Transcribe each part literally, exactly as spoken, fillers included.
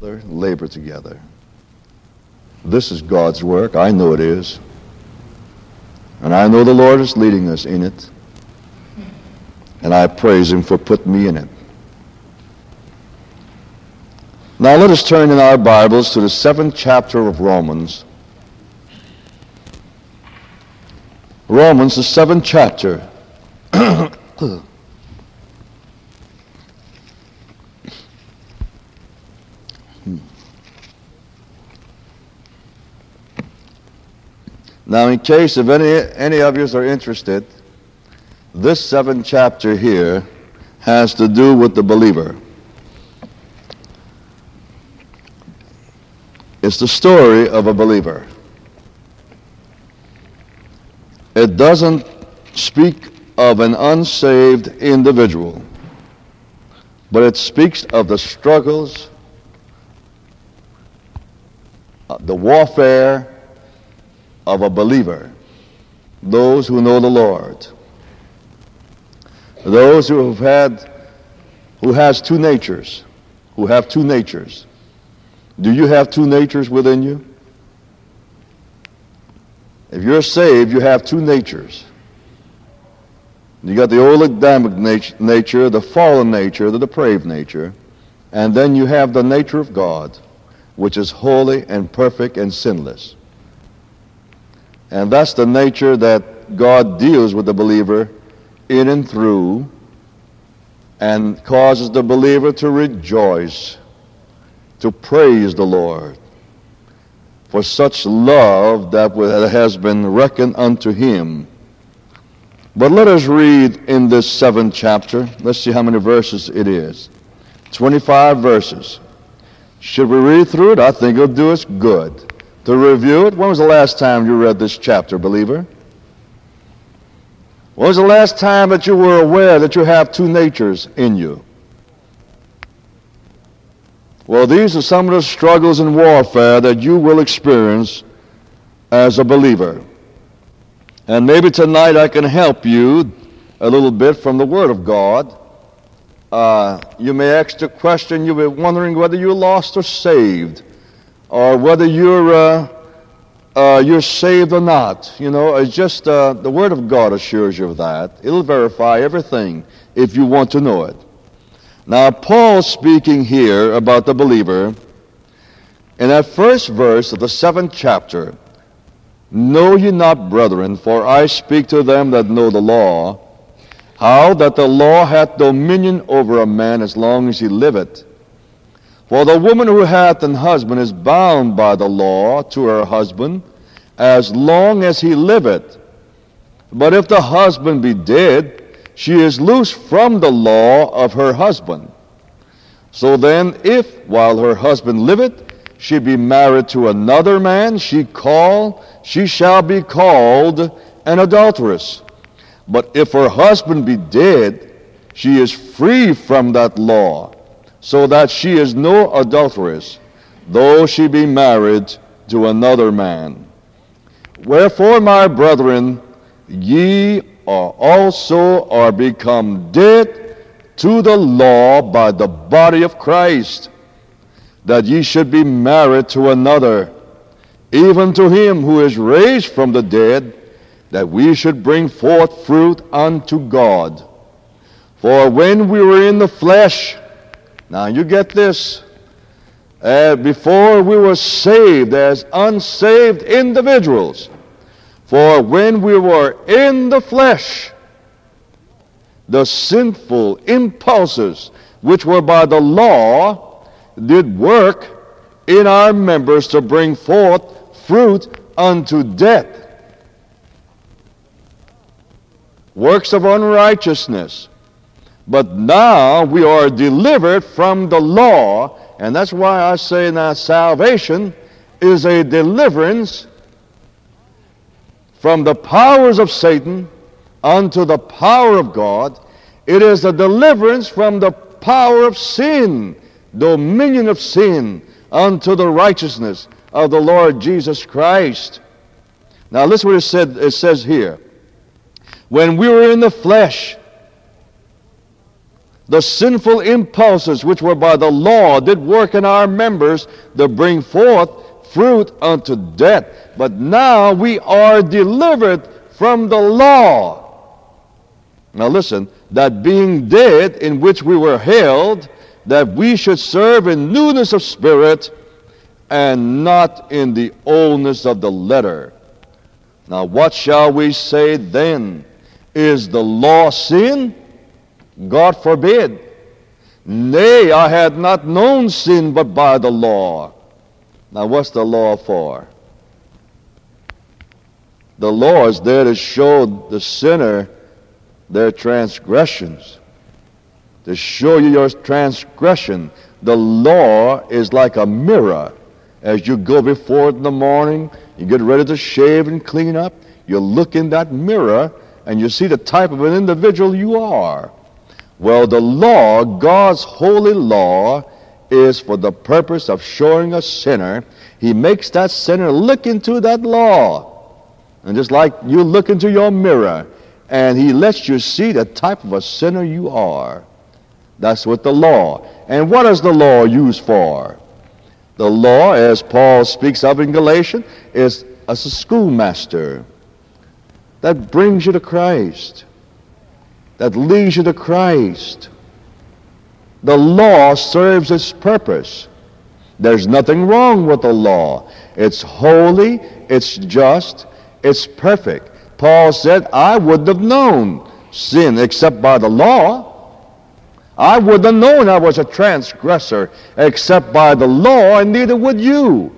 labor together. This is God's work. I know it is. And I know the Lord is leading us in it. And I praise Him for putting me in it. Now let us turn in our Bibles to the seventh chapter of Romans. Romans, the seventh chapter. Now, in case if any, any of you are interested, this seventh chapter here has to do with the believer. It's the story of a believer. It doesn't speak of an unsaved individual, but it speaks of the struggles, the warfare of a believer, those who know the Lord, those who have had, who has two natures, who have two natures. Do you have two natures within you? If you're saved, you have two natures. You got the old Adamic nat- nature, the fallen nature, the depraved nature, and then you have the nature of God, which is holy and perfect and sinless. And that's the nature that God deals with the believer in and through, and causes the believer to rejoice, to praise the Lord for such love that has been reckoned unto him. But let us read in this seventh chapter. Let's see how many verses it is. twenty-five verses. Should we read through it? I think it'll do us good to review it. When was the last time you read this chapter, believer? When was the last time that you were aware that you have two natures in you? Well, these are some of the struggles and warfare that you will experience as a believer. And maybe tonight I can help you a little bit from the Word of God. Uh, you may ask the question, you'll be wondering whether you're lost or saved, or whether you're uh, uh, you're saved or not. You know, it's just uh, the Word of God assures you of that. It'll verify everything if you want to know it. Now, Paul's speaking here about the believer. In that first verse of the seventh chapter, know ye not, brethren, for I speak to them that know the law, how that the law hath dominion over a man as long as he liveth. For the woman who hath an husband is bound by the law to her husband as long as he liveth. But if the husband be dead, she is loose from the law of her husband. So then, if while her husband liveth, she be married to another man, she call, she shall be called an adulteress. But if her husband be dead, she is free from that law, so that she is no adulteress, though she be married to another man. Wherefore, my brethren, ye are also are become dead to the law by the body of Christ, that ye should be married to another, even to him who is raised from the dead, that we should bring forth fruit unto God. For when we were in the flesh, now you get this, uh, before we were saved as unsaved individuals, for when we were in the flesh, the sinful impulses which were by the law did work in our members to bring forth fruit unto death. Works of unrighteousness. But now we are delivered from the law, and that's why I say now salvation is a deliverance from the powers of Satan unto the power of God. It is a deliverance from the power of sin, dominion of sin, unto the righteousness of the Lord Jesus Christ. Now listen what it said. It says here, when we were in the flesh, The sinful impulses which were by the law did work in our members to bring forth fruit unto death. But now we are delivered from the law. Now listen, that being dead in which we were held, that we should serve in newness of spirit and not in the oldness of the letter. Now what shall we say then? Is the law sin? God forbid. Nay, I had not known sin but by the law. Now what's the law for? The law is there to show the sinner their transgressions, to show you your transgression. The law is like a mirror. As you go before it in the morning, you get ready to shave and clean up, you look in that mirror and you see the type of an individual you are. Well, the law, God's holy law, is for the purpose of showing a sinner. He makes that sinner look into that law. And just like you look into your mirror, and he lets you see the type of a sinner you are. That's what the law. And what is the law used for? The law, as Paul speaks of in Galatians, is as a schoolmaster that brings you to Christ, that leads you to Christ. The law serves its purpose. There's nothing wrong with the law. It's holy, it's just, it's perfect. Paul said, I wouldn't have known sin except by the law. I wouldn't have known I was a transgressor except by the law, and neither would you.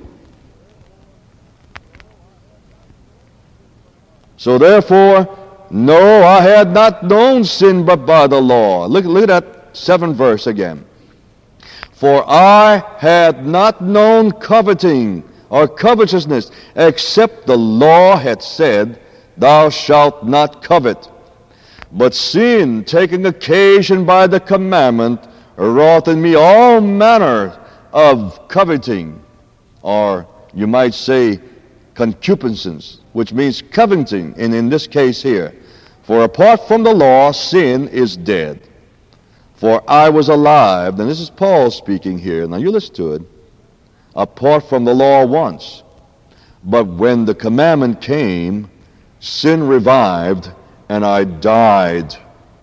So therefore, no, I had not known sin but by the law. Look, look at that seventh verse again. For I had not known coveting or covetousness, except the law had said, thou shalt not covet. But sin, taking occasion by the commandment, wrought in me all manner of coveting, or you might say concupiscence, which means coveting, and in this case here. For apart from the law, sin is dead. For I was alive, and this is Paul speaking here. Now you listen to it. Apart from the law once. But when the commandment came, sin revived, and I died.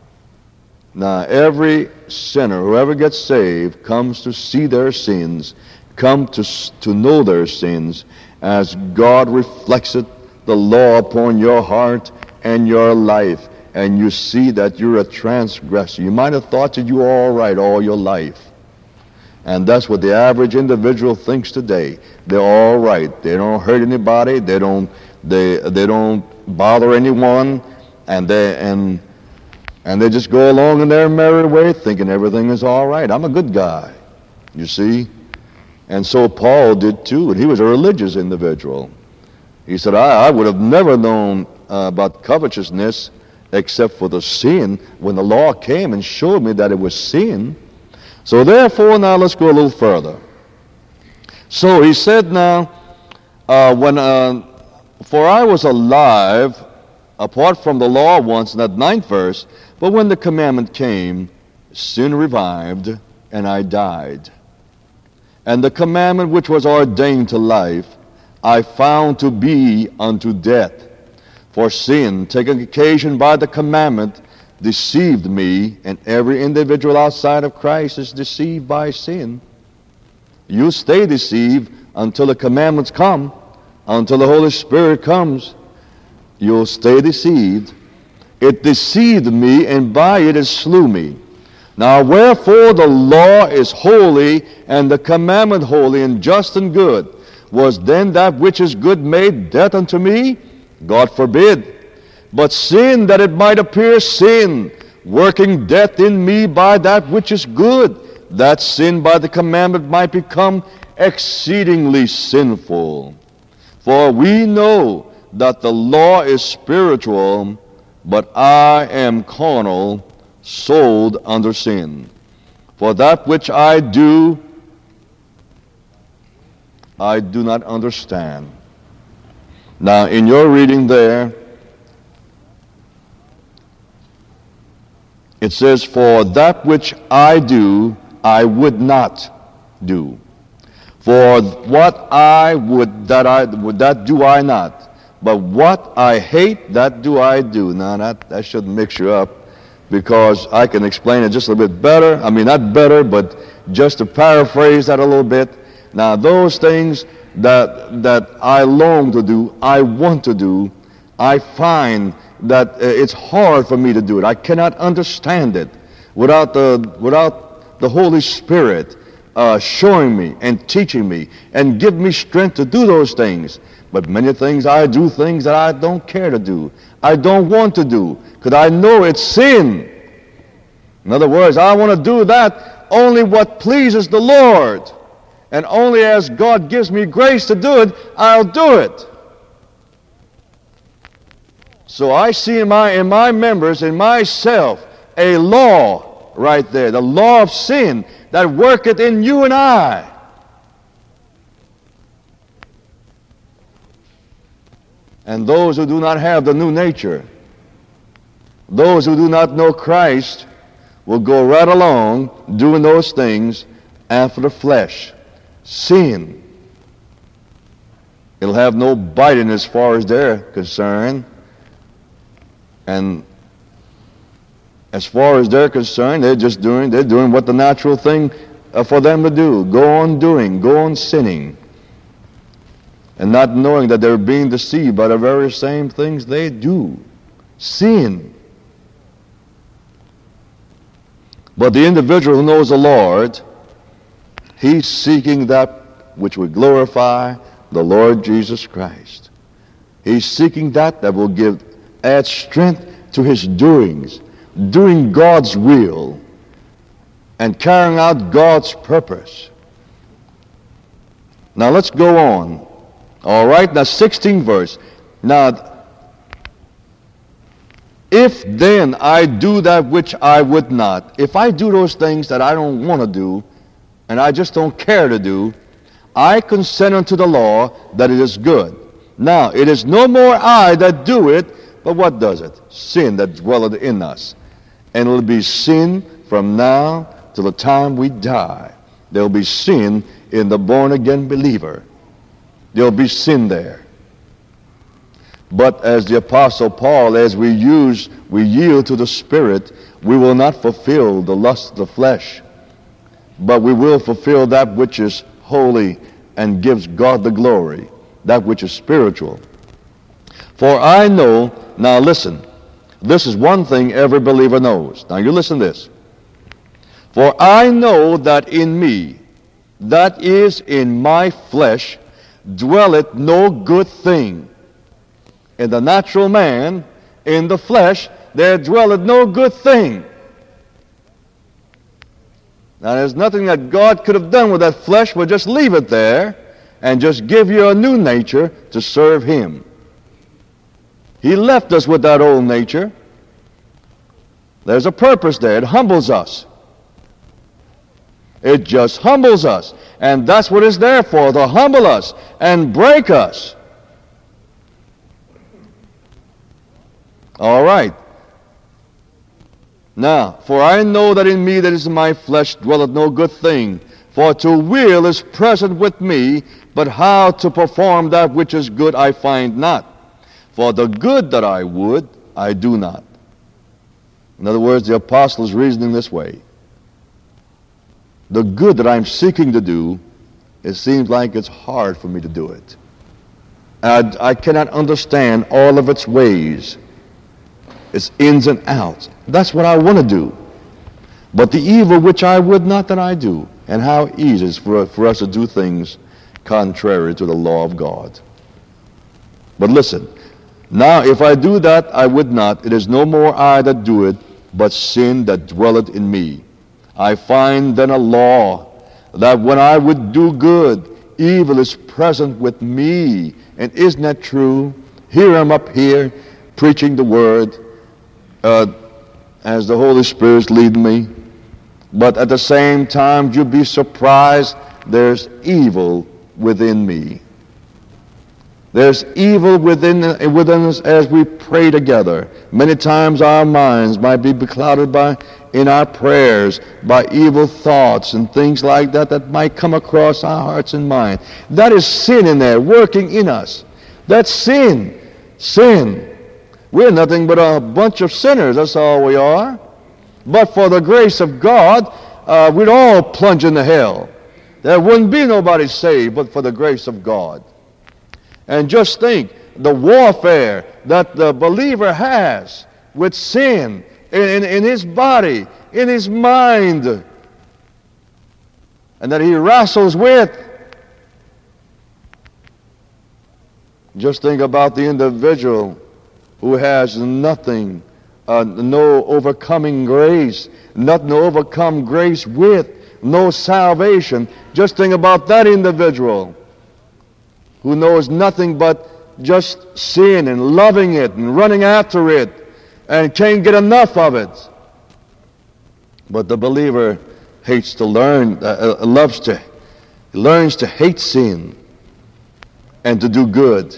Now every sinner, whoever gets saved, comes to see their sins, come to, to know their sins, as God reflects it, the law upon your heart and your life. And you see that you're a transgressor. You might have thought that you were all right all your life. And that's what the average individual thinks today. They're all right. They don't hurt anybody. They don't they they don't bother anyone, and they and and they just go along in their merry way thinking everything is all right. I'm a good guy. You see? And so Paul did too, and he was a religious individual. He said, I, I would have never known uh, about covetousness except for the sin when the law came and showed me that it was sin. So therefore, now let's go a little further. So he said now, uh, when uh, for I was alive apart from the law once, in that ninth verse, but when the commandment came, sin revived, and I died. And the commandment which was ordained to life, I found to be unto death. For sin, taking occasion by the commandment, deceived me, and every individual outside of Christ is deceived by sin. You stay deceived until the commandments come, until the Holy Spirit comes. You'll stay deceived. It deceived me, and by it it slew me. Now wherefore the law is holy, and the commandment holy, and just and good. Was then that which is good made death unto me? God forbid. But sin, that it might appear sin, working death in me by that which is good, that sin by the commandment might become exceedingly sinful. For we know that the law is spiritual, but I am carnal, sold under sin. For that which I do, I do not understand. Now, in your reading there, It says, for that which I do, I would not do. For what I would, that I would, that do I not. But what I hate, that do I do. Now, that, that shouldn't mix you up, because I can explain it just a little bit better. I mean, not better, but just to paraphrase that a little bit. Now, those things that that I long to do, I want to do, I find that uh, it's hard for me to do it. I cannot understand it without the without the Holy Spirit uh, showing me and teaching me and give me strength to do those things. But many things I do things that I don't care to do. I don't want to do, because I know it's sin. In other words, I want to do that only what pleases the Lord. And only as God gives me grace to do it, I'll do it. So I see in my, in my members, in myself, a law right there, the law of sin that worketh in you and I. And those who do not have the new nature, those who do not know Christ, will go right along doing those things after the flesh. Sin. It'll have no biting as far as they're concerned. And as far as they're concerned, they're just doing, they're doing what the natural thing uh, for them to do. Go on doing, go on sinning. And not knowing that they're being deceived by the very same things they do. Sin. But the individual who knows the Lord, he's seeking that which would glorify the Lord Jesus Christ. He's seeking that that will give, add strength to his doings, doing God's will, and carrying out God's purpose. Now let's go on. All right, now sixteenth verse. Now, if then I do that which I would not, if I do those things that I don't want to do, and I just don't care to do, I consent unto the law that it is good. Now, it is no more I that do it, but what does it? Sin that dwelleth in us. And it will be sin from now till the time we die. There will be sin in the born-again believer. There will be sin there. But as the Apostle Paul, as we use, we yield to the Spirit, we will not fulfill the lust of the flesh, but we will fulfill that which is holy and gives God the glory, that which is spiritual. For I know, now listen, this is one thing every believer knows. Now you listen to this. For I know that in me, that is in my flesh, dwelleth no good thing. In the natural man, in the flesh, there dwelleth no good thing. Now there's nothing that God could have done with that flesh, but just leave it there and just give you a new nature to serve him. He left us with that old nature. There's a purpose there. It humbles us. It just humbles us. And that's what it's there for, to humble us and break us. All right. Now, for I know that in me that is in my flesh dwelleth no good thing. For to will is present with me, but how to perform that which is good I find not. For the good that I would, I do not. In other words, the apostle is reasoning this way. The good that I'm seeking to do, it seems like it's hard for me to do it. I, I cannot understand all of its ways, its ins and outs. That's what I want to do. But the evil which I would not that I do. And how easy it is for, for us to do things contrary to the law of God. But listen, now if I do that I would not, it is no more I that do it, but sin that dwelleth in me. I find then a law, that when I would do good, evil is present with me. And isn't that true? Here I'm up here preaching the word uh, as the Holy Spirit's leading me. But at the same time, you'll be surprised there's evil within me. There's evil within, within us as we pray together. Many times our minds might be beclouded by, in our prayers, by evil thoughts and things like that that might come across our hearts and minds. That is sin in there, working in us. That's sin. Sin. We're nothing but a bunch of sinners. That's all we are. But for the grace of God, uh, we'd all plunge into hell. There wouldn't be nobody saved but for the grace of God. And just think, the warfare that the believer has with sin in, in, in his body, in his mind, and that he wrestles with. Just think about the individual who has nothing, uh, no overcoming grace, nothing to overcome grace with, no salvation. Just think about that individual who knows nothing but just sin and loving it and running after it and can't get enough of it. But the believer hates to learn, uh, uh, loves to, learns to hate sin and to do good.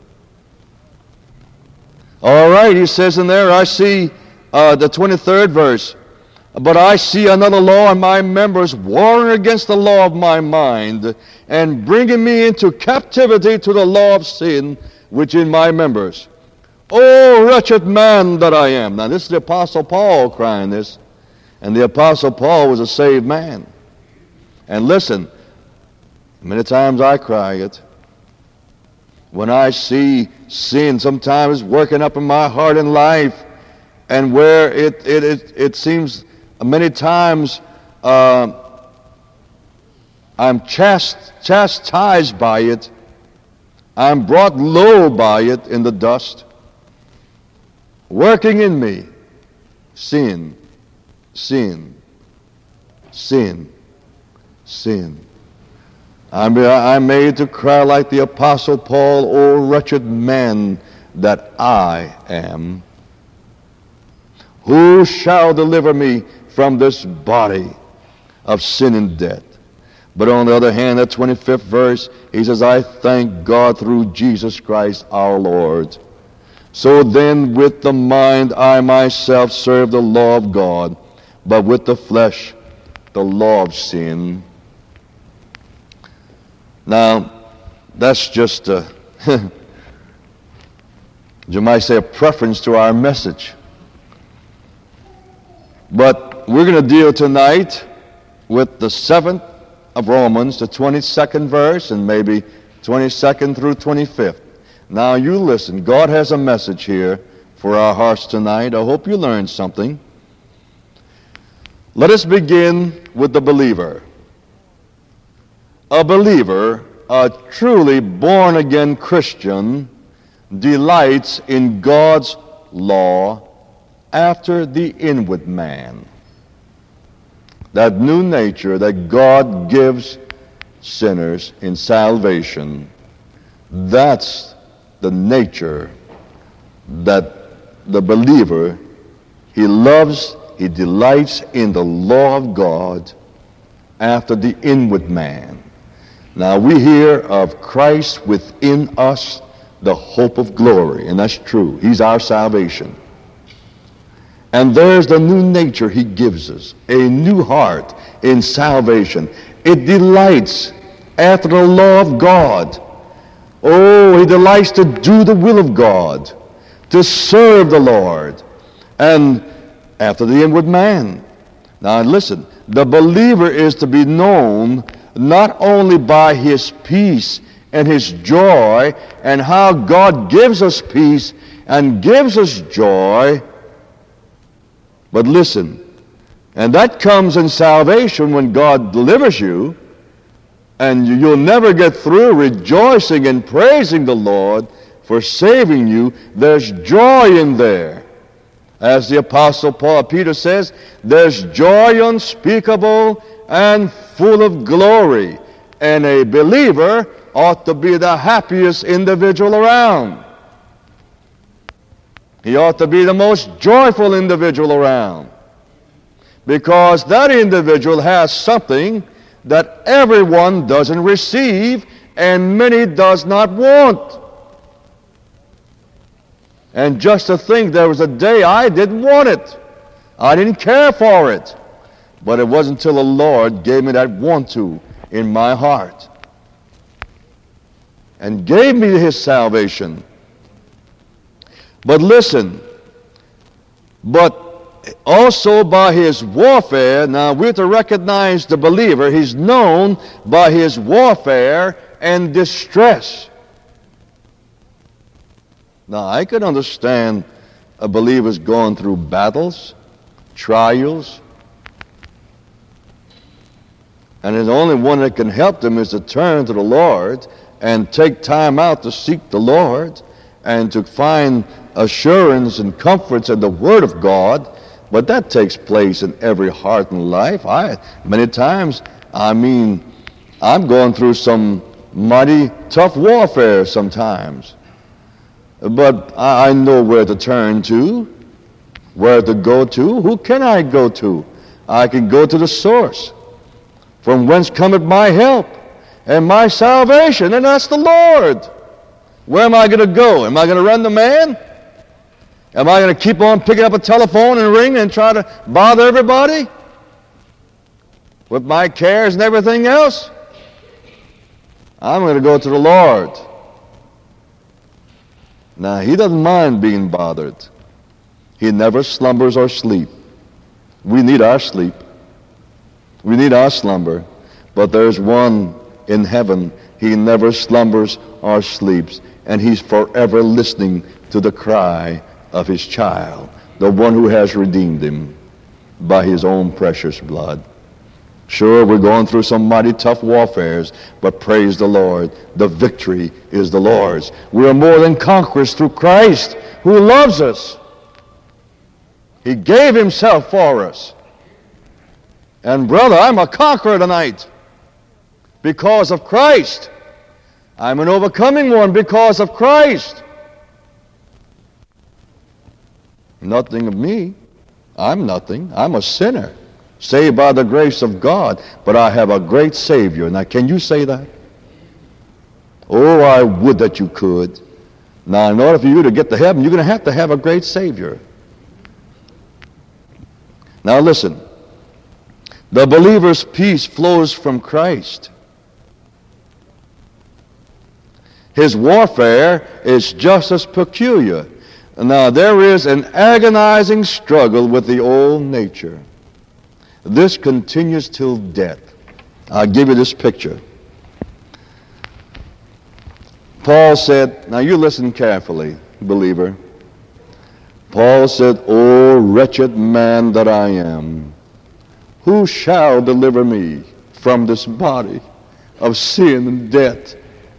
All right, he says in there, I see uh, the twenty-third verse, but I see another law in my members, warring against the law of my mind, and bringing me into captivity to the law of sin, which in my members. Oh, wretched man that I am. Now, this is the Apostle Paul crying this, and the Apostle Paul was a saved man. And listen, many times I cry it. When I see sin sometimes working up in my heart and life, and where it, it, it, it seems many times uh, I'm chast, chastised by it. I'm brought low by it in the dust. Working in me, sin, sin, sin, sin. I'm, I'm made to cry like the Apostle Paul, O wretched man that I am. Who shall deliver me from this body of sin and death? But on the other hand, that twenty-fifth verse, he says, I thank God through Jesus Christ our Lord. So then with the mind I myself serve the law of God, but with the flesh the law of sin. Now, that's just a, you might say, a preference to our message. But we're going to deal tonight with the seventh of Romans, the twenty-second verse, and maybe twenty-second through twenty-fifth. Now you listen. God has a message here for our hearts tonight. I hope you learned something. Let us begin with the believer. A believer, a truly born-again Christian, delights in God's law after the inward man. That new nature that God gives sinners in salvation, that's the nature that the believer, he loves, he delights in the law of God after the inward man. Now we hear of Christ within us, the hope of glory, and that's true. He's our salvation. And there's the new nature he gives us, a new heart in salvation. It delights after the law of God. Oh, he delights to do the will of God, to serve the Lord, and after the inward man. Now listen, the believer is to be known not only by his peace and his joy and how God gives us peace and gives us joy, but listen, and that comes in salvation when God delivers you, and you'll never get through rejoicing and praising the Lord for saving you. There's joy in there. As the Apostle Paul, Peter says, there's joy unspeakable and full of glory. And a believer ought to be the happiest individual around. He ought to be the most joyful individual around. Because that individual has something that everyone doesn't receive and many does not want. And just to think there was a day I didn't want it. I didn't care for it. But it wasn't until the Lord gave me that want to in my heart and gave me his salvation. But listen, but also by his warfare, now we're to recognize the believer, he's known by his warfare and distress. Now I can understand a believer's going through battles, trials, and the only one that can help them is to turn to the Lord and take time out to seek the Lord and to find assurance and comforts in the Word of God. But that takes place in every heart and life. I many times, I mean, I'm going through some mighty tough warfare sometimes. But I, I know where to turn to, where to go to. Who can I go to? I can go to the source, from whence cometh my help and my salvation, and that's the Lord. Where am I going to go? Am I going to run to man? Am I going to keep on picking up a telephone and ring and try to bother everybody with my cares and everything else? I'm going to go to the Lord. Now, he doesn't mind being bothered. He never slumbers or sleep. We need our sleep. We need our slumber. But there's one in heaven. He never slumbers or sleeps. And he's forever listening to the cry of his child, the one who has redeemed him by his own precious blood. Sure, we're going through some mighty tough warfares, but praise the Lord, the victory is the Lord's. We are more than conquerors through Christ, who loves us. He gave himself for us. And brother, I'm a conqueror tonight because of Christ. I'm an overcoming one because of Christ. Nothing of me. I'm nothing. I'm a sinner, saved by the grace of God, but I have a great Savior. Now, can you say that? Oh, I would that you could. Now, in order for you to get to heaven, you're going to have to have a great Savior. Now, listen. The believer's peace flows from Christ. His warfare is just as peculiar. Now, there is an agonizing struggle with the old nature. This continues till death. I'll give you this picture. Paul said, now you listen carefully, believer. Paul said, "O wretched man that I am, who shall deliver me from this body of sin and death?"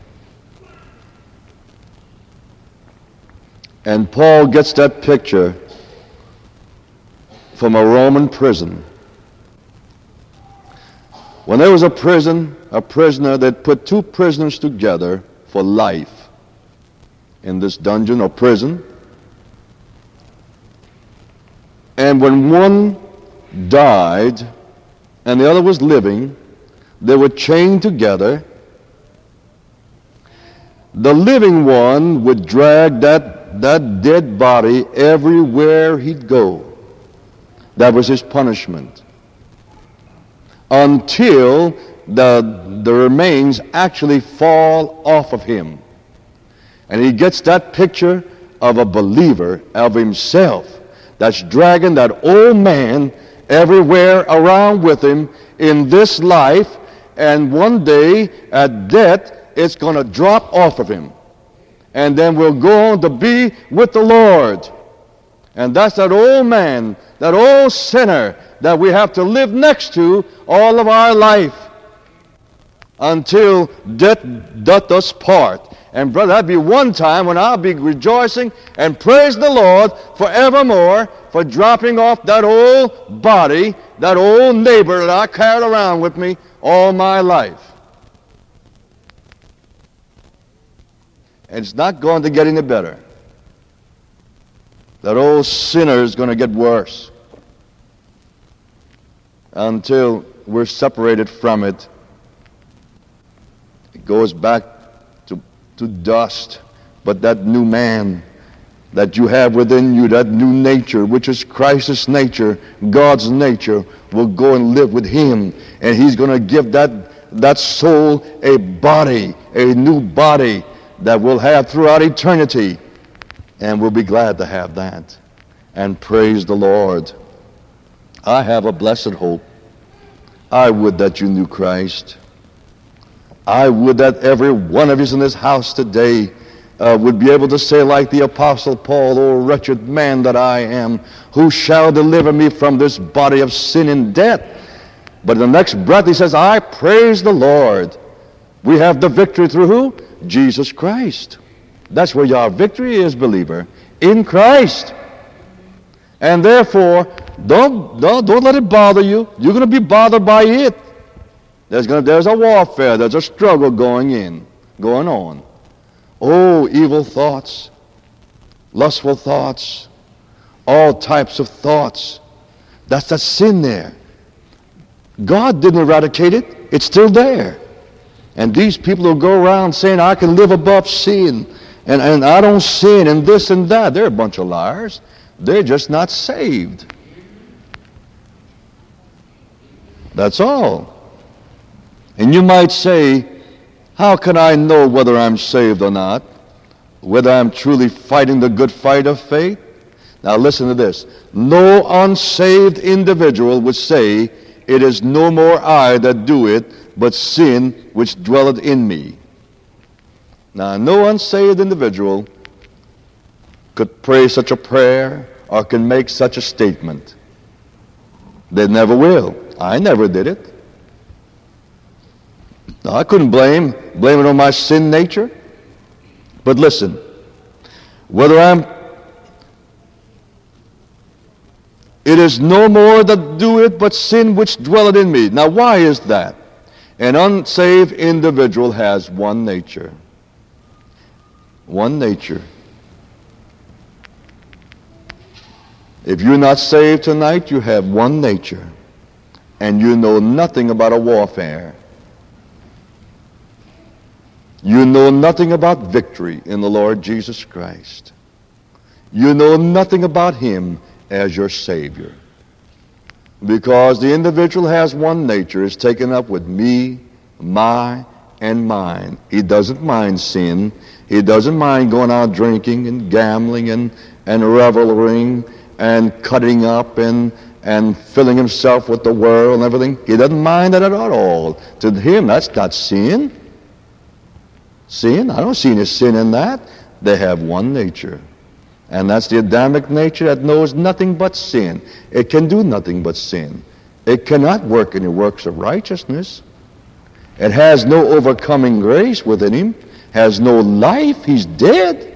And Paul gets that picture from a Roman prison. When there was a prison, a prisoner, they'd put two prisoners together for life in this dungeon or prison. And when one died and the other was living, they were chained together. The living one would drag that that dead body everywhere he'd go. That was his punishment. Until the, the remains actually fall off of him. And he gets that picture of a believer, of himself, that's dragging that old man everywhere around with him in this life, and one day at death it's going to drop off of him. And then we'll go on to be with the Lord. And that's that old man, that old sinner that we have to live next to all of our life until death doth us part. And brother, that'll be one time when I'll be rejoicing and praising the Lord forevermore for dropping off that old body, that old neighbor that I carried around with me all my life. And it's not going to get any better. That old sinner is going to get worse until we're separated from it. It goes back to, to dust. But that new man that you have within you, that new nature, which is Christ's nature, God's nature, will go and live with him. And he's going to give that, that soul a body, a new body that we'll have throughout eternity. And we'll be glad to have that. And praise the Lord. I have a blessed hope. I would that you knew Christ. I would that every one of you in this house today uh, would be able to say like the Apostle Paul, "O wretched man that I am, who shall deliver me from this body of sin and death?" But in the next breath he says, "I praise the Lord." We have the victory through who? Jesus Christ. That's where your victory is, believer, in Christ. And therefore, don't, don't, don't let it bother you. You're going to be bothered by it. There's, gonna, there's a warfare. There's a struggle going in, going on. Oh, evil thoughts, lustful thoughts, all types of thoughts. That's that sin there. God didn't eradicate it. It's still there. And these people who go around saying, "I can live above sin, and, and I don't sin, and this and that," they're a bunch of liars. They're just not saved. That's all. And you might say, "How can I know whether I'm saved or not? Whether I'm truly fighting the good fight of faith?" Now listen to this. No unsaved individual would say, "It is no more I that do it, but sin which dwelleth in me." Now, no unsaved individual could pray such a prayer or can make such a statement. They never will. I never did it. Now, I couldn't blame, blame it on my sin nature. But listen, whether I'm, "It is no more that do it, but sin which dwelleth in me." Now, why is that? An unsaved individual has one nature. One nature. If you're not saved tonight, you have one nature. And you know nothing about a warfare. You know nothing about victory in the Lord Jesus Christ. You know nothing about him as your Savior. Because the individual has one nature, is taken up with me, my, and mine. He doesn't mind sin. He doesn't mind going out drinking and gambling and, and reveling and cutting up and, and filling himself with the world and everything. He doesn't mind that at all. To him, that's not sin. Sin? I don't see any sin in that. They have one nature. And that's the Adamic nature that knows nothing but sin. It can do nothing but sin. It cannot work any works of righteousness. It has no overcoming grace within him. Has no life. He's dead.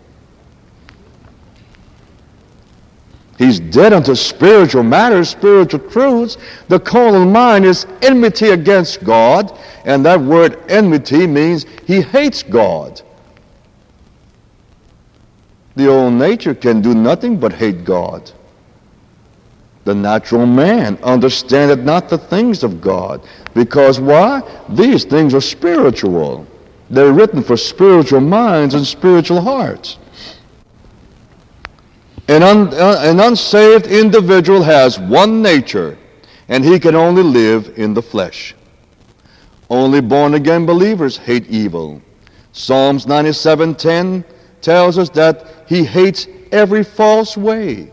He's dead unto spiritual matters, spiritual truths. The carnal mind is enmity against God, and that word enmity means he hates God. The old nature can do nothing but hate God. The natural man understandeth not the things of God. Because why? These things are spiritual. They're written for spiritual minds and spiritual hearts. An, un, uh, an unsaved individual has one nature, and he can only live in the flesh. Only born-again believers hate evil. Psalms ninety-seven ten tells us that he hates every false way.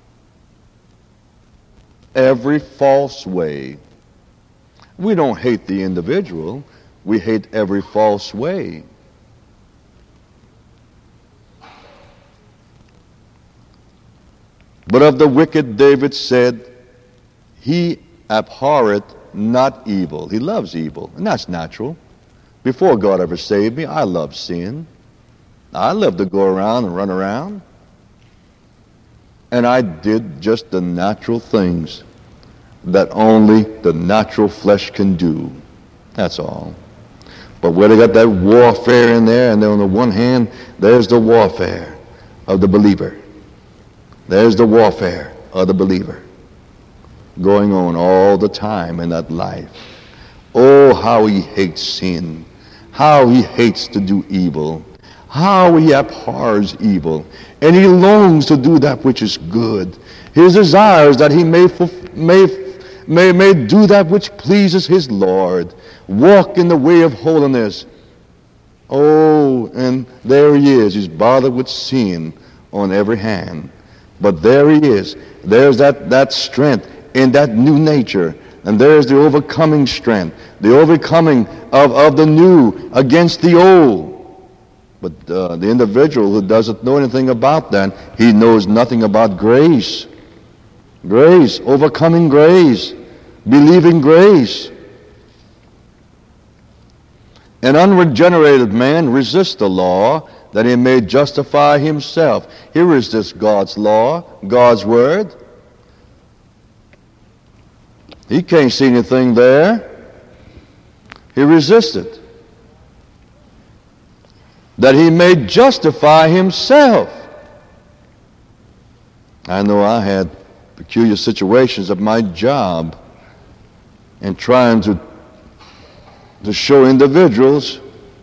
Every false way. We don't hate the individual. We hate every false way. But of the wicked, David said, he abhorreth not evil. He loves evil, and that's natural. Before God ever saved me, I loved sin. I loved to go around and run around. And I did just the natural things that only the natural flesh can do. That's all. But where they got that warfare in there, and then on the one hand, there's the warfare of the believer. There's the warfare of the believer going on all the time in that life. Oh, how he hates sin. How he hates to do evil. how he abhors evil, and he longs to do that which is good. His desire is that he may, may, may, may do that which pleases his Lord, walk in the way of holiness. Oh, and there he is. He's bothered with sin on every hand. But there he is. There's that, that strength in that new nature. And there's the overcoming strength, the overcoming of, of the new against the old. But uh, the individual who doesn't know anything about that, he knows nothing about grace. Grace, overcoming grace, believing grace. An unregenerated man resists the law that he may justify himself. He resists God's law, God's word. He can't see anything there. He resists it, that he may justify himself. I know I had peculiar situations at my job in trying to, to show individuals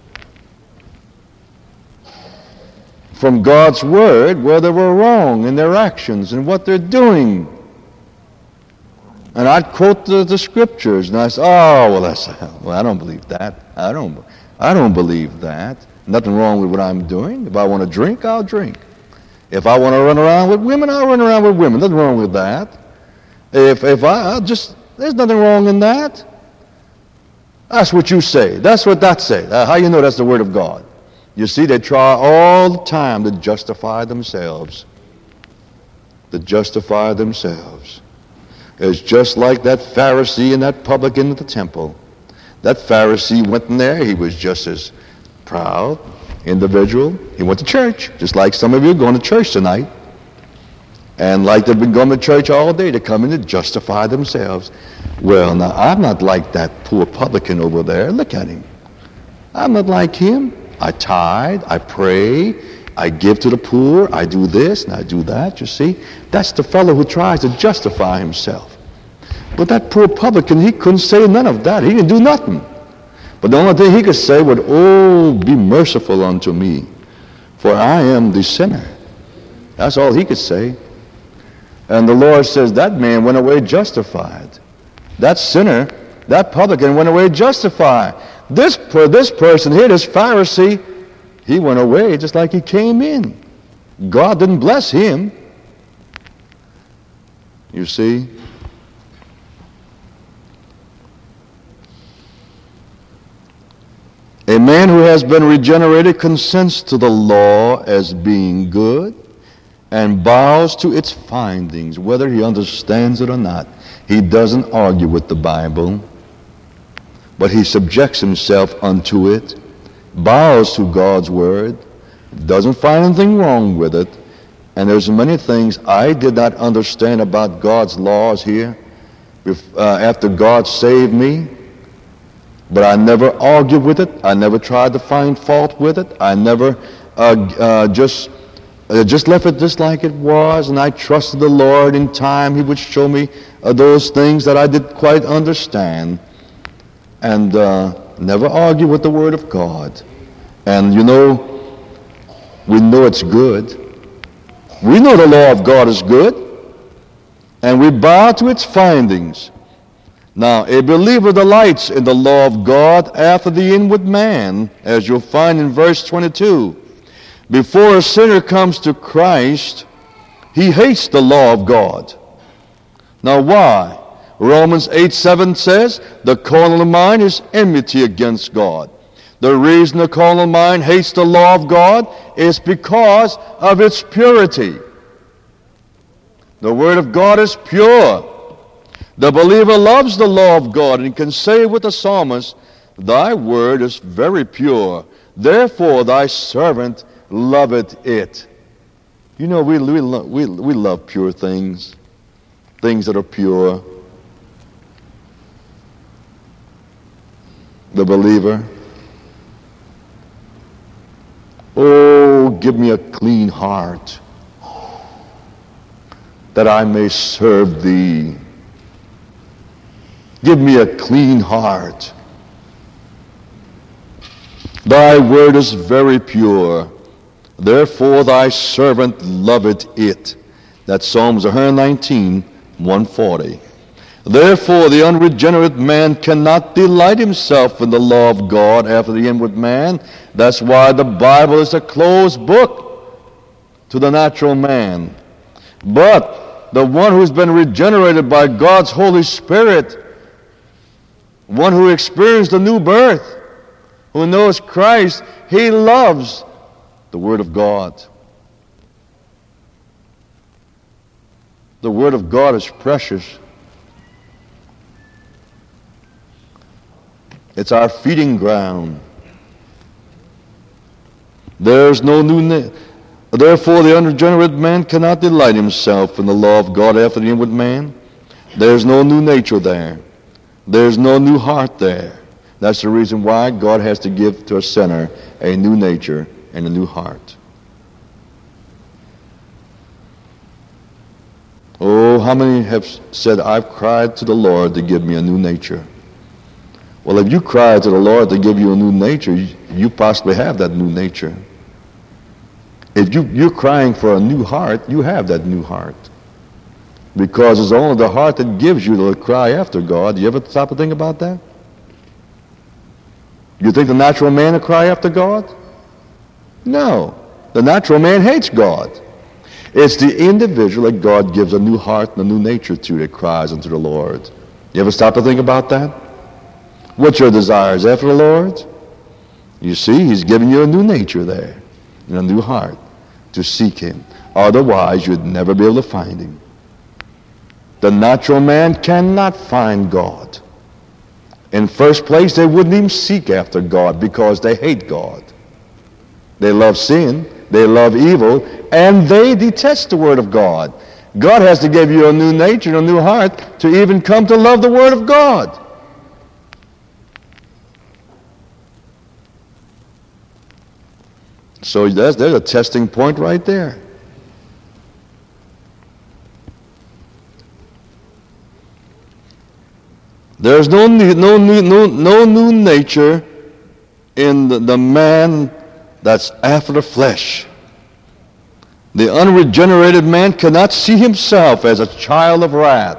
from God's Word where they were wrong in their actions and what they're doing. And I'd quote the, the scriptures, and I say, oh, well, that's, well, I don't believe that. I don't, I don't believe that. Nothing wrong with what I'm doing. If I want to drink, I'll drink. If I want to run around with women, I'll run around with women. Nothing wrong with that. If if I I'll just, there's nothing wrong in that. That's what you say. That's what that says. Uh, how you know that's the Word of God? You see, they try all the time to justify themselves. To justify themselves. It's just like that Pharisee and that publican at the temple. That Pharisee went in there. He was just as proud individual. He went to church, just like some of you are going to church tonight. And like they've been going to church all day, they come in to justify themselves. Well, now, I'm not like that poor publican over there. Look at him. I'm not like him. I tithe, I pray, I give to the poor, I do this and I do that, you see. That's the fellow who tries to justify himself. But that poor publican, he couldn't say none of that. He didn't do nothing. But the only thing he could say was, oh, be merciful unto me, for I am the sinner. That's all he could say. And the Lord says that man went away justified. That sinner, that publican went away justified. This, this person here, this Pharisee, he went away just like he came in. God didn't bless him. You see? A man who has been regenerated consents to the law as being good and bows to its findings, whether he understands it or not. He doesn't argue with the Bible, but he subjects himself unto it, bows to God's Word, doesn't find anything wrong with it. And there's many things I did not understand about God's laws here uh, after God saved me. But I never argued with it. I never tried to find fault with it. I never uh, uh, just uh, just left it just like it was. And I trusted the Lord. In time He would show me uh, those things that I didn't quite understand. And uh, never argue with the Word of God. And you know, we know it's good. We know the law of God is good. And we bow to its findings. Now, a believer delights in the law of God after the inward man, as you'll find in verse twenty-two. Before a sinner comes to Christ, he hates the law of God. Now, why? Romans eight seven says, the carnal mind is enmity against God. The reason the carnal mind hates the law of God is because of its purity. The Word of God is pure. The believer loves the law of God and can say with the psalmist, thy word is very pure, therefore thy servant loveth it. You know, we, we, lo- we, we love pure things, things that are pure. The believer, oh, give me a clean heart, that I may serve thee. Give me a clean heart. Thy word is very pure. Therefore thy servant loveth it. That's Psalms one nineteen, one forty. Therefore the unregenerate man cannot delight himself in the law of God after the inward man. That's why the Bible is a closed book to the natural man. But the one who's been regenerated by God's Holy Spirit, one who experienced the new birth, who knows Christ, he loves the Word of God. The Word of God is precious. It's our feeding ground. There's no new na- Therefore the unregenerate man cannot delight himself in the law of God after the inward man. There's no new nature there. There's no new heart there. That's the reason why God has to give to a sinner a new nature and a new heart. Oh, how many have said, I've cried to the Lord to give me a new nature? Well, if you cry to the Lord to give you a new nature, you possibly have that new nature. If you, you're crying for a new heart, you have that new heart. Because it's only the heart that gives you the cry after God. You ever stop to think about that? You think the natural man will cry after God? No. The natural man hates God. It's the individual that God gives a new heart and a new nature to that cries unto the Lord. You ever stop to think about that? What's your desires after the Lord? You see, He's giving you a new nature there and a new heart to seek Him. Otherwise, you'd never be able to find Him. The natural man cannot find God. In first place, they wouldn't even seek after God because they hate God. They love sin, they love evil, and they detest the Word of God. God has to give you a new nature and a new heart to even come to love the Word of God. So there's, there's a testing point right there. There's no new, no new, no, no new nature in the, the man that's after the flesh. The unregenerated man cannot see himself as a child of wrath.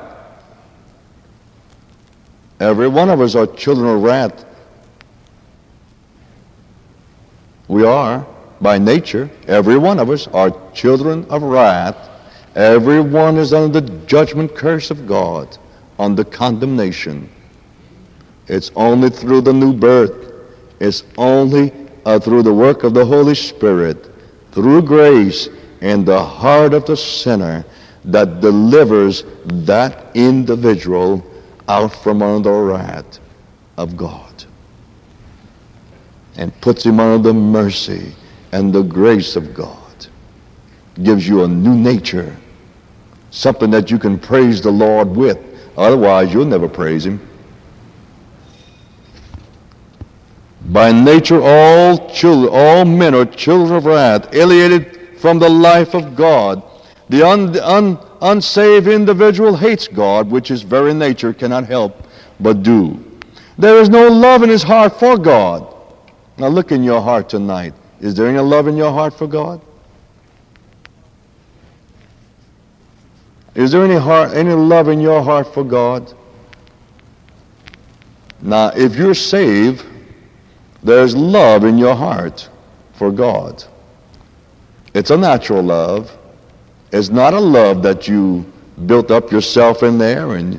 Every one of us are children of wrath. We are, by nature, every one of us are children of wrath. Everyone is under the judgment curse of God, under condemnation. It's only through the new birth. It's only uh, through the work of the Holy Spirit, through grace in the heart of the sinner, that delivers that individual out from under the wrath of God and puts him under the mercy and the grace of God. Gives you a new nature, something that you can praise the Lord with. Otherwise, you'll never praise Him. By nature, all children, all men are children of wrath, alienated from the life of God. The un, un, unsaved individual hates God, which his very nature cannot help but do. There is no love in his heart for God. Now look in your heart tonight. Is there any love in your heart for God? Is there any heart, any love in your heart for God? Now, if you're saved, there's love in your heart for God. It's a natural love. It's not a love that you built up yourself in there and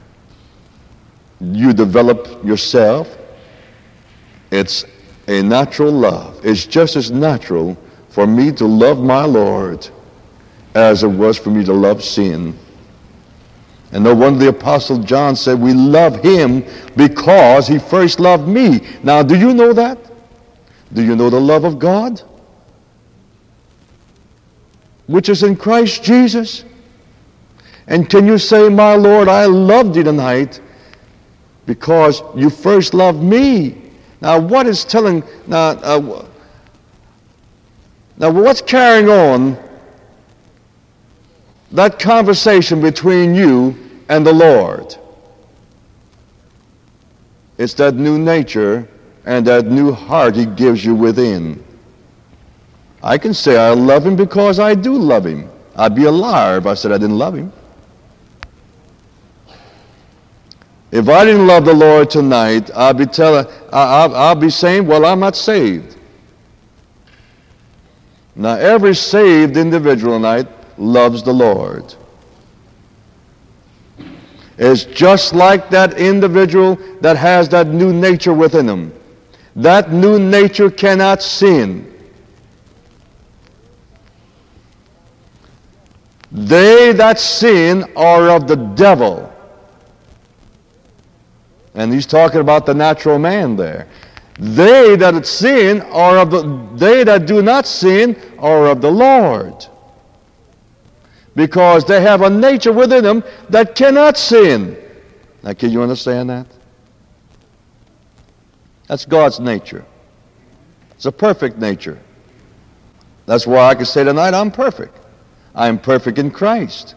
you develop yourself. It's a natural love. It's just as natural for me to love my Lord as it was for me to love sin. And no wonder the Apostle John said, we love Him because He first loved me. Now, do you know that? Do you know the love of God? Which is in Christ Jesus. And can you say, my Lord, I love Thee tonight because You first loved me? Now, what is telling, now, uh, now what's carrying on that conversation between you and the Lord? It's that new nature and that new heart He gives you within. I can say I love him because I do love him. I'd be a liar if I said I didn't love him. If I didn't love the Lord tonight, I'd be telling, I'll, I'll be saying, well, I'm not saved. Now, every saved individual tonight loves the Lord. It's just like that individual that has that new nature within him. That new nature cannot sin. They that sin are of the devil. And he's talking about the natural man there. They that sin are of the, they that do not sin are of the Lord. Because they have a nature within them that cannot sin. Now, can you understand that? That's God's nature. It's a perfect nature. That's why I can say tonight, I'm perfect. I am perfect in Christ.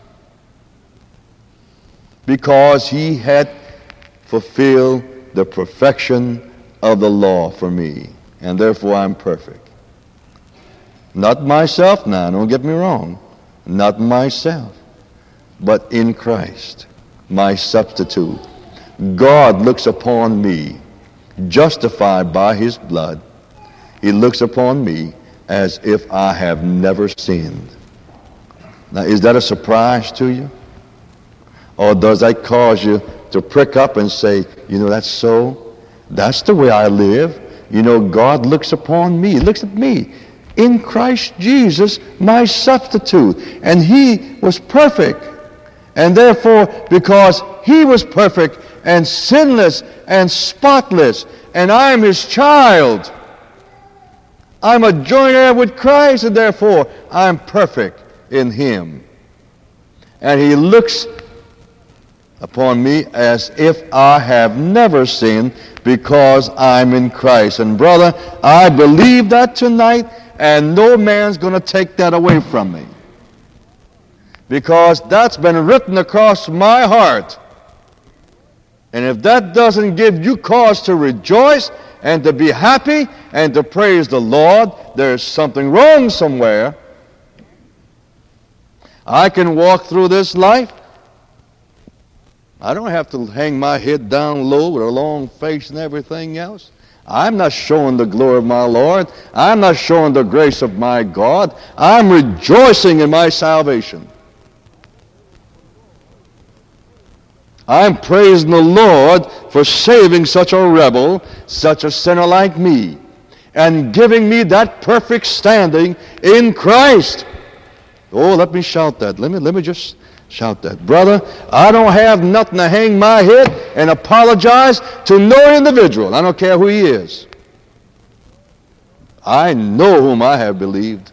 Because he had fulfilled the perfection of the law for me. And therefore I'm perfect. Not myself now, don't get me wrong. Not myself. But in Christ, my substitute. God looks upon me, justified by his blood. He looks upon me as if I have never sinned. Now, is that a surprise to you? Or does that cause you to prick up and say, you know, that's so? That's the way I live. You know, God looks upon me. He looks at me in Christ Jesus, my substitute. And he was perfect. And therefore, because he was perfect and sinless and spotless, and I am his child, I'm a joint heir with Christ, and therefore I'm perfect in him. And he looks upon me as if I have never sinned because I'm in Christ. And brother, I believe that tonight, and no man's going to take that away from me. Because that's been written across my heart. And if that doesn't give you cause to rejoice and to be happy and to praise the Lord, there's something wrong somewhere. I can walk through this life. I don't have to hang my head down low with a long face and everything else. I'm not showing the glory of my Lord. I'm not showing the grace of my God. I'm rejoicing in my salvation. I'm praising the Lord for saving such a rebel, such a sinner like me, and giving me that perfect standing in Christ. Oh, let me shout that. Let me, let me just shout that. Brother, I don't have nothing to hang my head and apologize to no individual. I don't care who he is. I know whom I have believed.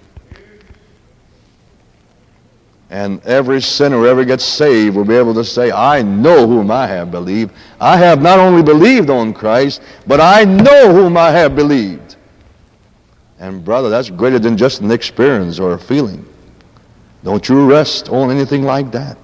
And every sinner who ever gets saved will be able to say, I know whom I have believed. I have not only believed on Christ, but I know whom I have believed. And brother, that's greater than just an experience or a feeling. Don't you rest on anything like that.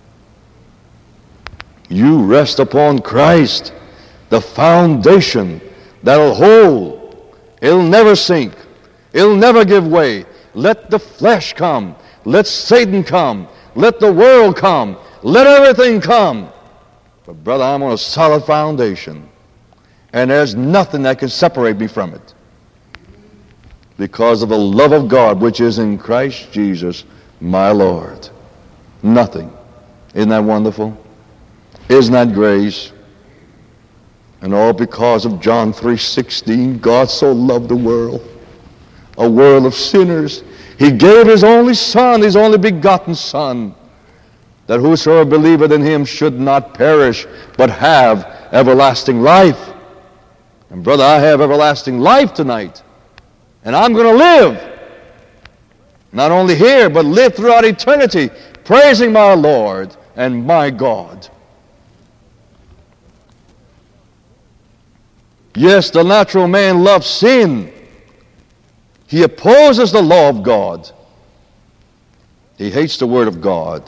You rest upon Christ, the foundation that'll hold. It'll never sink. It'll never give way. Let the flesh come. Let Satan come. Let the world come. Let everything come. But brother, I'm on a solid foundation. And there's nothing that can separate me from it. Because of the love of God which is in Christ Jesus, my Lord. Nothing. Isn't that wonderful? Isn't that grace? And all because of John three sixteen, God so loved the world, a world of sinners. He gave his only Son, his only begotten Son, that whosoever believeth in him should not perish, but have everlasting life. And brother, I have everlasting life tonight. And I'm going to live. Not only here, but live throughout eternity, praising my Lord and my God. Yes, the natural man loves sin. He opposes the law of God. He hates the Word of God.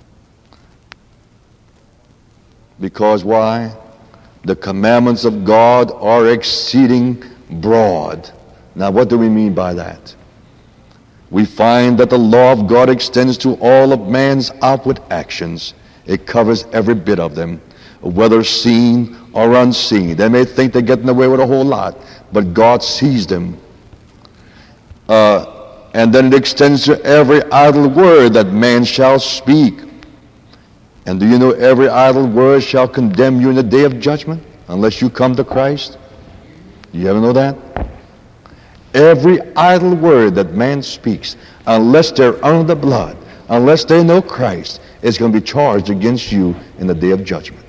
Because why? The commandments of God are exceeding broad. Now, what do we mean by that? we find that the law of God extends to all of man's outward actions. It covers every bit of them, whether seen or unseen. They may think they're getting away with a whole lot, but God sees them. Uh, and then it extends to every idle word that man shall speak. And do you know every idle word shall condemn you in the day of judgment unless you come to Christ? Do you ever know that? Every idle word that man speaks, unless they're under the blood, unless they know Christ, is going to be charged against you in the day of judgment.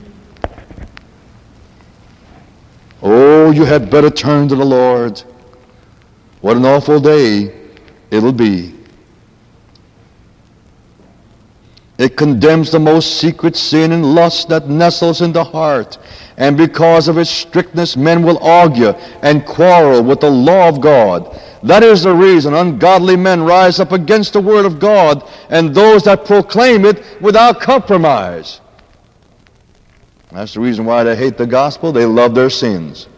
Oh, you had better turn to the Lord. What an awful day it'll be. It condemns the most secret sin and lust that nestles in the heart. And because of its strictness, men will argue and quarrel with the law of God. That is the reason ungodly men rise up against the Word of God and those that proclaim it without compromise. That's the reason why they hate the gospel. They love their sins.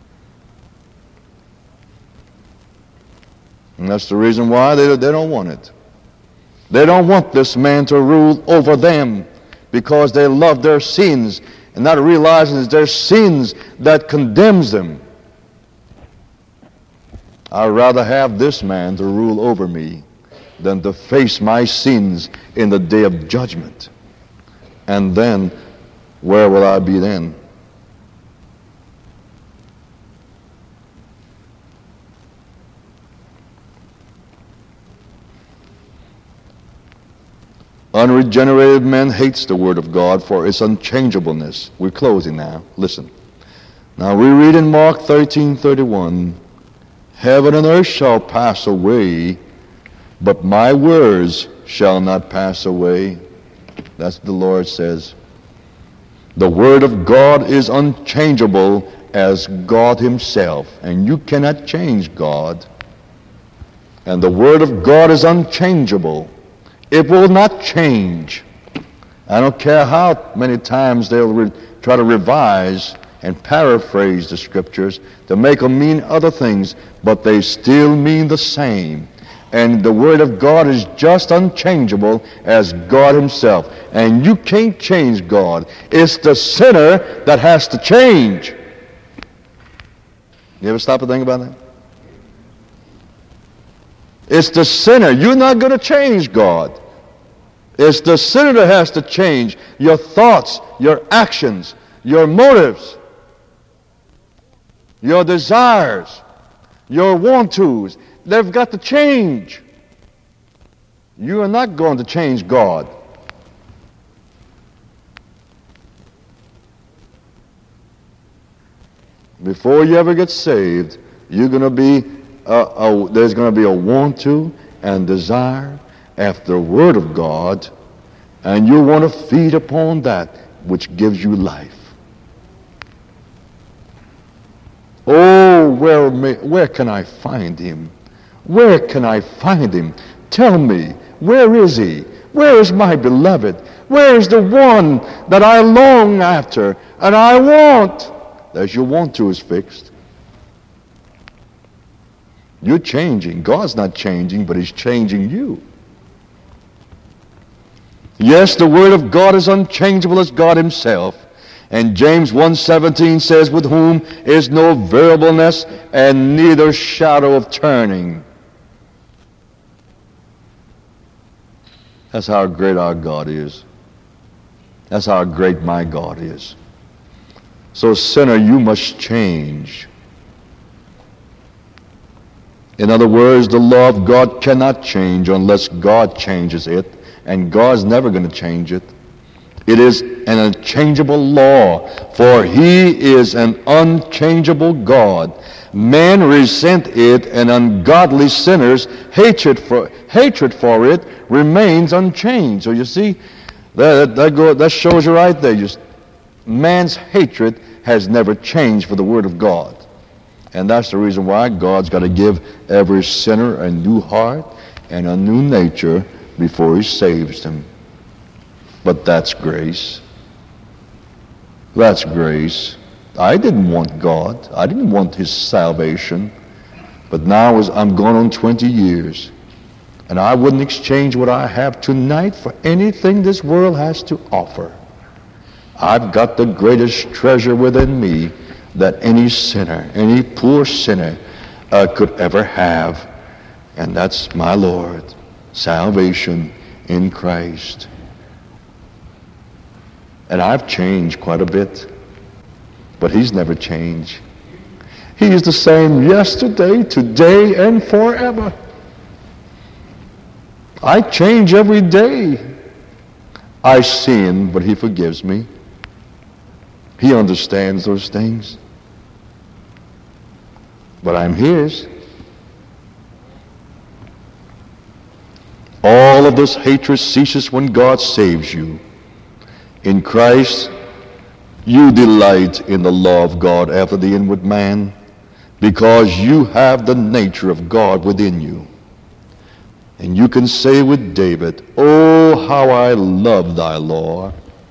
And that's the reason why they, they don't want it. They don't want this man to rule over them because they love their sins and not realizing it's their sins that condemns them. I'd rather have this man to rule over me than to face my sins in the day of judgment. And then, where will I be then? Unregenerated man hates the Word of God for its unchangeableness. We're closing now. Listen. Now we read in Mark thirteen thirty-one, heaven and earth shall pass away, but my words shall not pass away. That's what the Lord says. The Word of God is unchangeable as God Himself, and you cannot change God. And the Word of God is unchangeable. It will not change. I don't care how many times they'll re- try to revise and paraphrase the Scriptures to make them mean other things, but they still mean the same. And the Word of God is just unchangeable as God Himself. And you can't change God. It's the sinner that has to change. You ever stop to think about that? It's the sinner. You're not going to change God. It's the sinner that has to change your thoughts, your actions, your motives, your desires, your want-tos. They've got to change. You are not going to change God. Before you ever get saved, you're going to be a, a, there's going to be a want-to and desire after the Word of God, and you want to feed upon that which gives you life. Oh, where may, where can I find Him? Where can I find Him? Tell me, where is He? Where is my beloved? Where is the one that I long after and I want? There's your want to is fixed. You're changing. God's not changing, but He's changing you. Yes, the Word of God is unchangeable as God Himself. And James one seventeen says, with whom is no variableness and neither shadow of turning. That's how great our God is. That's how great my God is. So, sinner, you must change. In other words, the law of God cannot change unless God changes it, and God's never going to change it. It is an unchangeable law, for He is an unchangeable God. Men resent it, and ungodly sinners' hatred for, hatred for it remains unchanged. So you see, that, that, go, that shows you right there. Just, man's hatred has never changed for the Word of God. And that's the reason why God's got to give every sinner a new heart and a new nature before He saves them. But that's grace. That's grace. I didn't want God. I didn't want His salvation. But now as I'm going on twenty years, And I wouldn't exchange what I have tonight for anything this world has to offer. I've got the greatest treasure within me that any sinner, any poor sinner uh, could ever have. And that's my Lord, salvation in Christ. And I've changed quite a bit, but he's never changed. He is the same yesterday, today, and forever. I change every day. I sin, but he forgives me. He understands those things. But I'm his. All of this hatred ceases when God saves you. In Christ, you delight in the law of God after the inward man, because you have the nature of God within you. And you can say with David, "Oh, how I love thy law.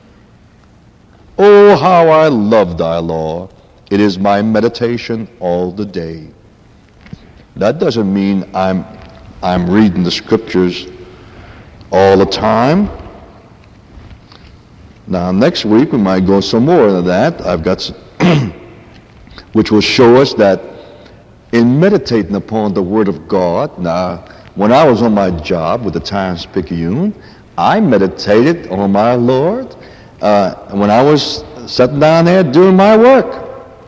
Oh, how I love thy law. It is my meditation all the day." That doesn't mean I'm, I'm reading the scriptures all the time. Now, next week we might go some more into that. I've got some which will show us that in meditating upon the Word of God. Now, when I was on my job with the Times-Picayune, I meditated on my Lord uh, when I was sitting down there doing my work.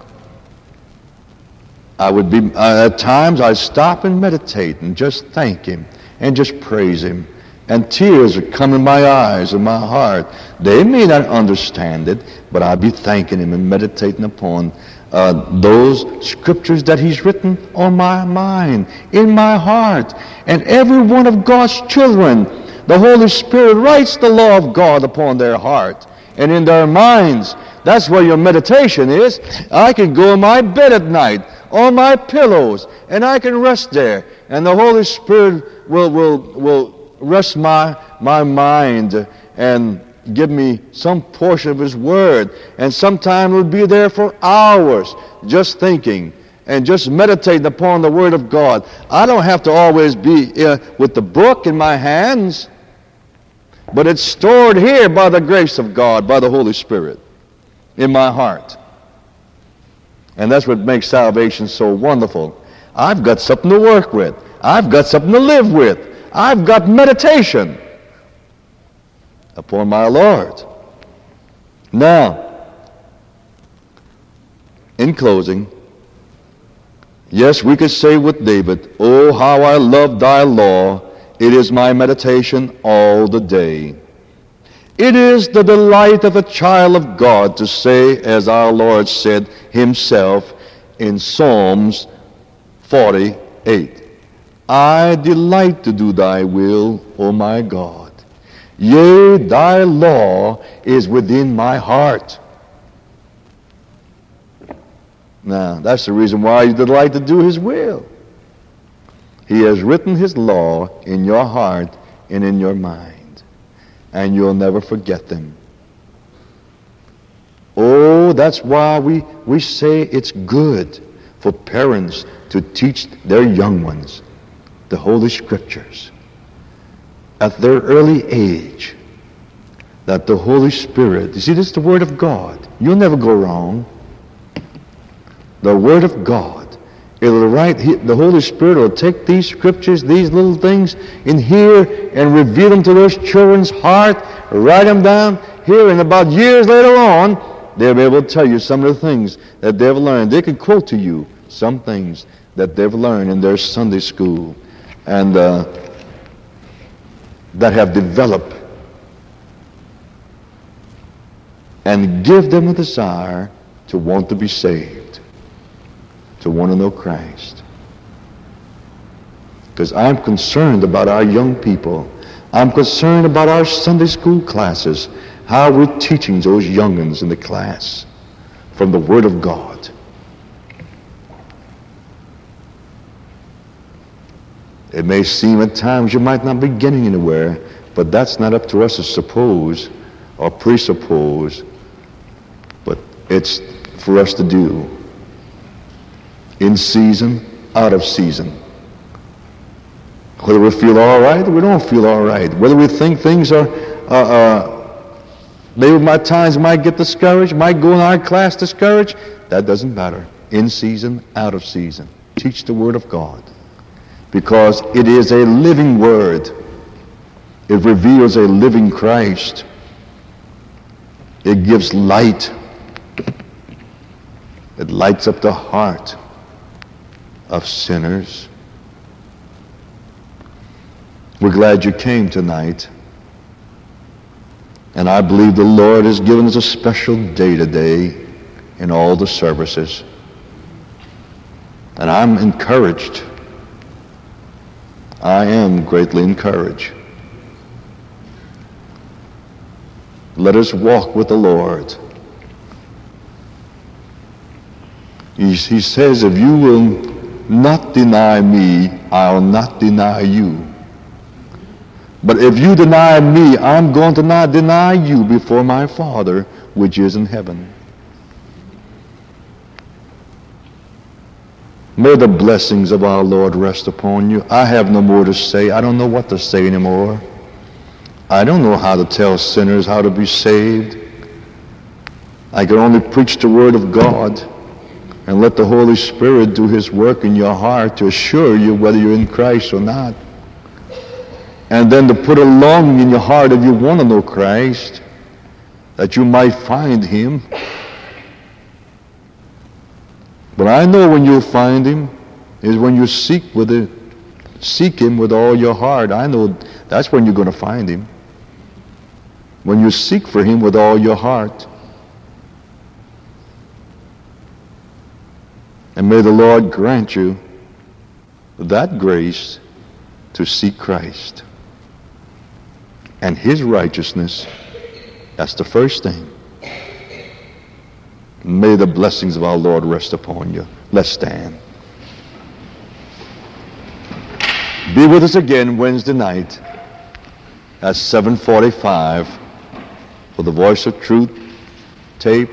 I would be, uh, at times I'd stop and meditate and just thank Him and just praise Him. And tears would come in my eyes and my heart. They may not understand it, but I'd be thanking Him and meditating upon uh, those scriptures that He's written on my mind, in my heart. And every one of God's children, the Holy Spirit writes the law of God upon their heart and in their minds. That's where your meditation is. I can go in my bed at night, on my pillows, and I can rest there. And the Holy Spirit will, will, will rest my, my mind and give me some portion of His Word. And sometimes we'll be there for hours just thinking and just meditating upon the Word of God. I don't have to always be uh, with the book in my hands, but it's stored here by the grace of God, by the Holy Spirit, in my heart. And that's what makes salvation so wonderful. I've got something to work with. I've got something to live with. I've got meditation upon my Lord. Now, in closing, yes, we could say with David, "Oh, how I love thy law. It is my meditation all the day." It is the delight of a child of God to say, as our Lord said Himself in Psalms forty-eight, "I delight to do thy will, O my God. Yea, thy law is within my heart." Now, that's the reason why you delight to do His will. He has written His law in your heart and in your mind, and you'll never forget them. Oh, that's why we, we say it's good for parents to teach their young ones the Holy Scriptures at their early age, that the Holy Spirit, you see, this is the Word of God. You'll never go wrong. The Word of God. It'll write, the Holy Spirit will take these scriptures, these little things in here, and reveal them to those children's heart, write them down here, and about years later on, they'll be able to tell you some of the things that they've learned. They can quote to you some things that they've learned in their Sunday school and uh, that have developed, and give them a desire to want to be saved, to want to know Christ. Because I'm concerned about our young people. I'm concerned about our Sunday school classes, how we're teaching those young'uns in the class from the Word of God. It may seem at times you might not be getting anywhere, but that's not up to us to suppose or presuppose, but it's for us to do. In season, out of season. Whether we feel all right or we don't feel all right. Whether we think things are, uh, uh, maybe my times might get discouraged, might go in our class discouraged. That doesn't matter. In season, out of season. Teach the Word of God. Because it is a living Word. It reveals a living Christ. It gives light. It lights up the heart of sinners. We're glad you came tonight. And I believe the Lord has given us a special day today in all the services. And I'm encouraged. I am greatly encouraged. Let us walk with the Lord. He, he says, if you will not deny me, I'll not deny you. But if you deny me, I'm going to not deny you before my Father, which is in heaven. May the blessings of our Lord rest upon you. I have no more to say. I don't know what to say anymore. I don't know how to tell sinners how to be saved. I can only preach the Word of God and let the Holy Spirit do His work in your heart to assure you whether you're in Christ or not. And then to put a longing in your heart if you want to know Christ, that you might find Him. But I know when you'll find Him is when you seek with it, seek Him with all your heart. I know that's when you're going to find Him. When you seek for Him with all your heart. And may the Lord grant you that grace to seek Christ and His righteousness. That's the first thing. May the blessings of our Lord rest upon you. Let's stand. Be with us again Wednesday night at seven forty-five for the Voice of Truth tape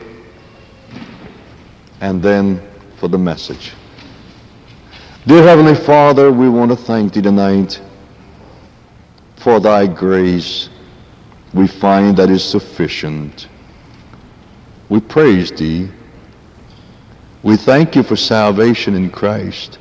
and then for the message. Dear Heavenly Father, we want to thank Thee tonight for Thy grace. We find that is sufficient. We praise Thee. We thank You for salvation in Christ.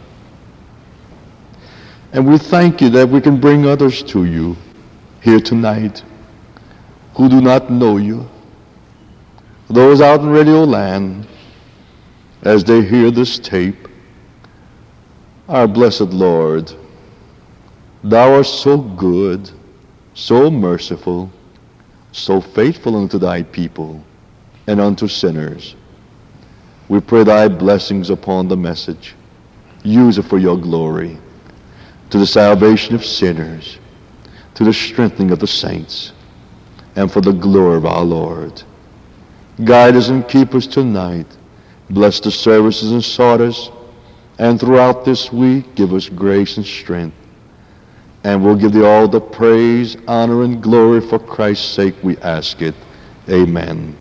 And we thank You that we can bring others to You here tonight who do not know You. Those out in Radio Land, as they hear this tape, our blessed Lord, Thou art so good, so merciful, so faithful unto Thy people and unto sinners. We pray Thy blessings upon the message. Use it for Your glory, to the salvation of sinners, to the strengthening of the saints, and for the glory of our Lord. Guide us and keep us tonight. Bless the services in Sardis, and throughout this week, give us grace and strength. And we'll give Thee all the praise, honor, and glory for Christ's sake we ask it. Amen.